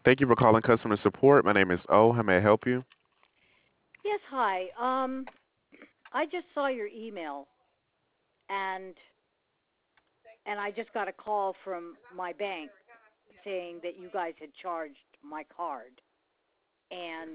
Thank you for calling customer support. My name is O. How may I help you? Yes, hi. I just saw your email and I just got a call from my bank saying that you guys had charged my card. And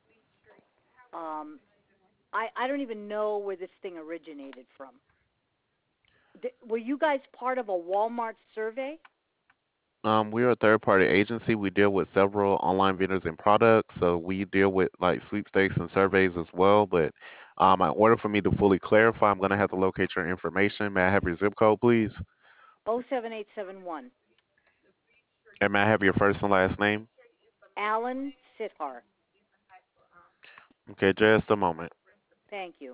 um I don't even know where this thing originated from. Were you guys part of a Walmart survey? We are a third-party agency. We deal with several online vendors and products, so we deal with like sweepstakes and surveys as well. But in order for me to fully clarify, I'm going to have to locate your information. May I have your zip code, please? 07871. And may I have your first and last name? Alan Sithar. Okay, just a moment. Thank you.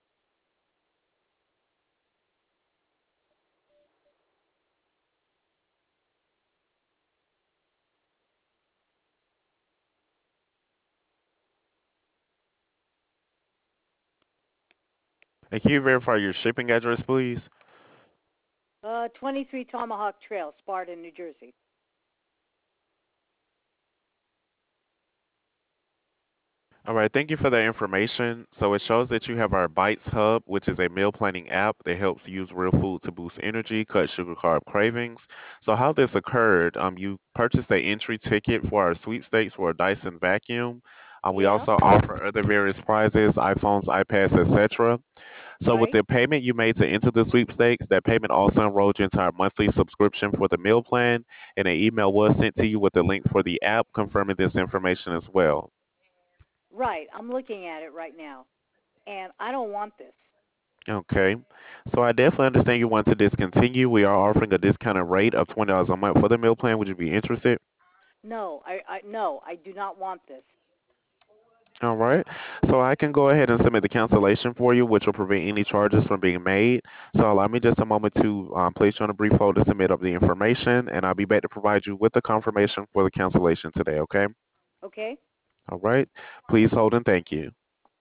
And can you verify your shipping address, please? 23 Tomahawk Trail, Sparta, New Jersey. All right, thank you for that information. So it shows that you have our Bites Hub, which is a meal planning app that helps use real food to boost energy, cut sugar carb cravings. So how this occurred, you purchased a entry ticket for our sweepstakes for a Dyson vacuum. We Yeah, also offer other various prizes, iPhones, iPads, etc. So with right. the payment you made to enter the sweepstakes, that payment also enrolled you into our monthly subscription for the meal plan, and an email was sent to you with the link for the app confirming this information as well. Right. I'm looking at it right now. And I don't want this. Okay. So I definitely understand you want to discontinue. We are offering a discounted rate of $20 a month for the meal plan. Would you be interested? No, no, I do not want this. All right. So I can go ahead and submit the cancellation for you, which will prevent any charges from being made. So allow me just a moment to place you on a brief hold to submit up the information, and I'll be back to provide you with the confirmation for the cancellation today, okay? Okay? All right. Please hold and thank you.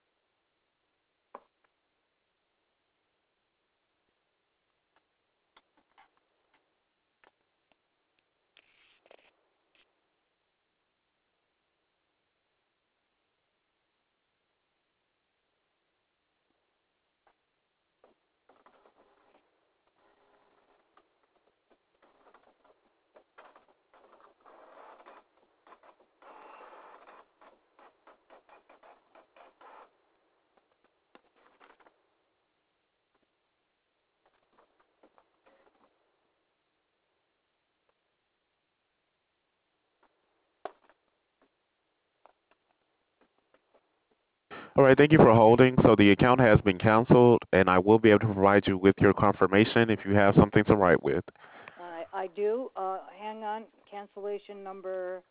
All right, thank you for holding. So the account has been canceled, and I will be able to provide you with your confirmation if you have something to write with. I do. Hang on. Cancellation number.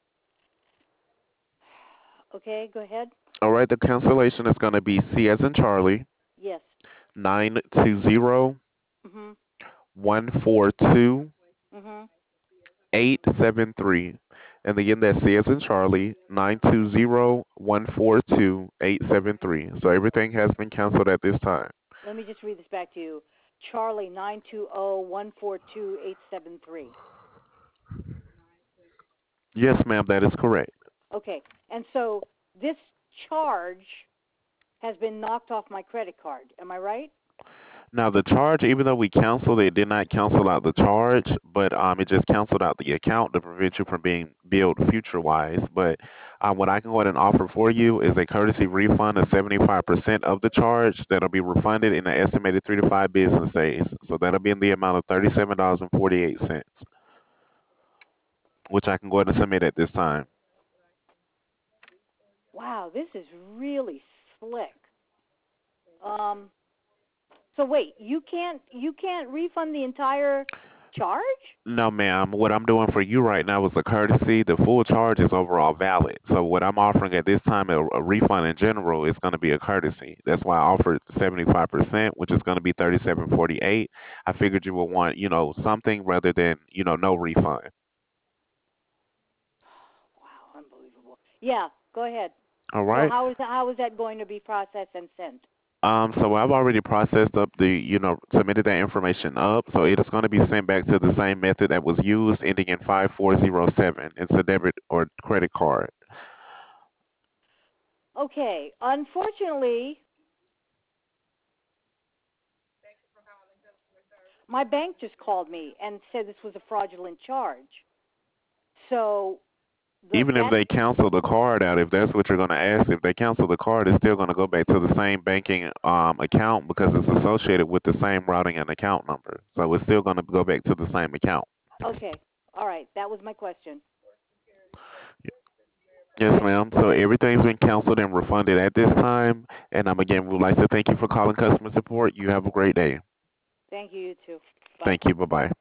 Okay, go ahead. All right, the cancellation is going to be C as in Charlie, Yes. 920 Mhm. 142 Mhm. 873. And again, that's C as in Charlie, 920 142 873. So everything has been canceled at this time. Let me just read this back to you. Charlie 920-142-873. Yes, ma'am, that is correct. Okay. And so this charge has been knocked off my credit card. Am I right? Now the charge, even though we canceled it, did not cancel out the charge, but it just canceled out the account to prevent you from being billed future wise. But what I can go ahead and offer for you is a courtesy refund of 75% of the charge that'll be refunded in an estimated 3 to 5 business days. So that'll be in the amount of $37.48, which I can go ahead and submit at this time. Wow, this is really slick. Um so wait, you can't refund the entire charge? No, ma'am. What I'm doing for you right now is a courtesy. The full charge is overall valid. So what I'm offering at this time, a refund in general, is going to be a courtesy. That's why I offered 75%, which is going to be 37.48. I figured you would want, something rather than, no refund. Wow, unbelievable. Yeah, go ahead. All So right. how is that going to be processed and sent? So I've already processed up submitted that information up. So it is going to be sent back to the same method that was used, ending in 5407. It's a debit or credit card. Okay. Unfortunately, my bank just called me and said this was a fraudulent charge. So Even if that's they cancel the card out, if that's what you're going to ask, if they cancel the card, it's still going to go back to the same banking account because it's associated with the same routing and account number. So it's still going to go back to the same account. okay. All right. That was my question. Yes, ma'am. So everything's been canceled and refunded at this time. And again, we would like to thank you for calling customer support. You have a great day. Thank you. You too. Bye. Thank you. Bye bye.